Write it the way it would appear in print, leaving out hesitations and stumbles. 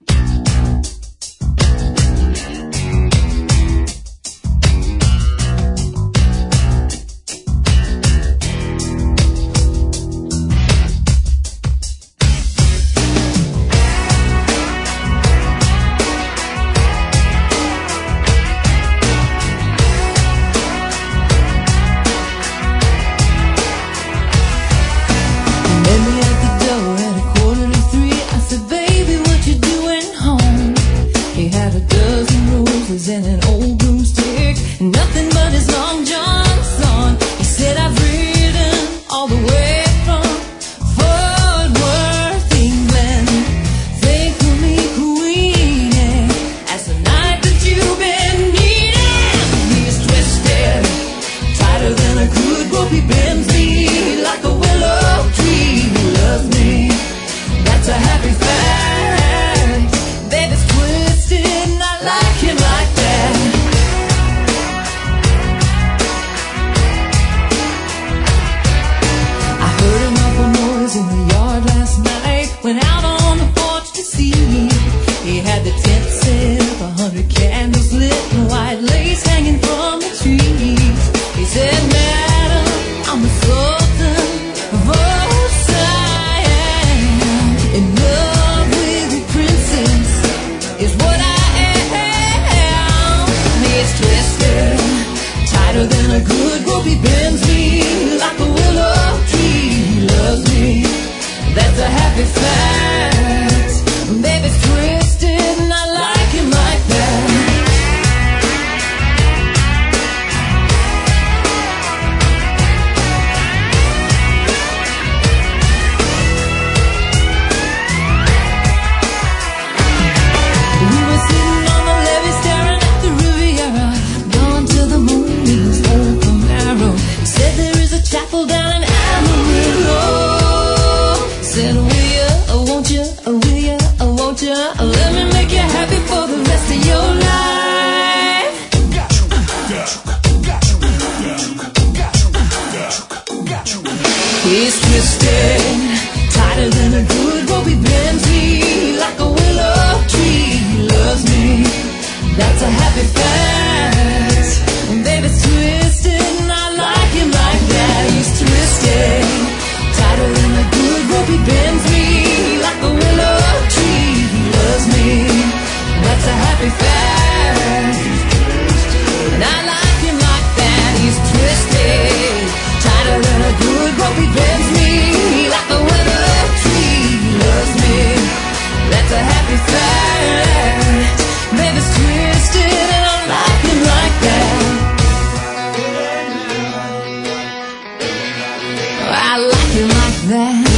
And an old broomstick, nothing but his long john song. He said, I've ridden all the way from Fort Worth, England. Think of me, Queenie, as the night that you've been needing. He's twisted, tighter than a good rope. He bends me like a willow tree. He loves me, that's a happy fact. Baby's twisted and I like him like that. In the yard last night, went out on the porch to see. He had the tent set up, 100 candles lit, and white lace hanging from the trees. He said, Madam, I'm the sultan of Versailles. In love with the princess is what I am. He's twisted, tighter than a good rope. He bends me like a willow tree. He loves me, that's a happy fact. Baby's twisted and I like him like that. We were sitting on the levee staring at the Riviera, gone to the moon in his old Camaro. He said there is a chapel down in Amarillo. Said, will ya, won't ya, will ya, won't ya, let me make you happy for the rest of your life. He's twisted, tighter than a good rope. He bends me like a willow tree. He loves me, that's a happy fact. Baby's twisted and I like him like that. He's twisted, tighter than a good rope. He bends me like a willow tree. He loves me, that's a happy fact. And I like him like that. He's twisted, tighter than a good rope. He bends me like a willow tree. He loves me, that's a happy fact. Baby's twisted and I like him like that. I like him like that.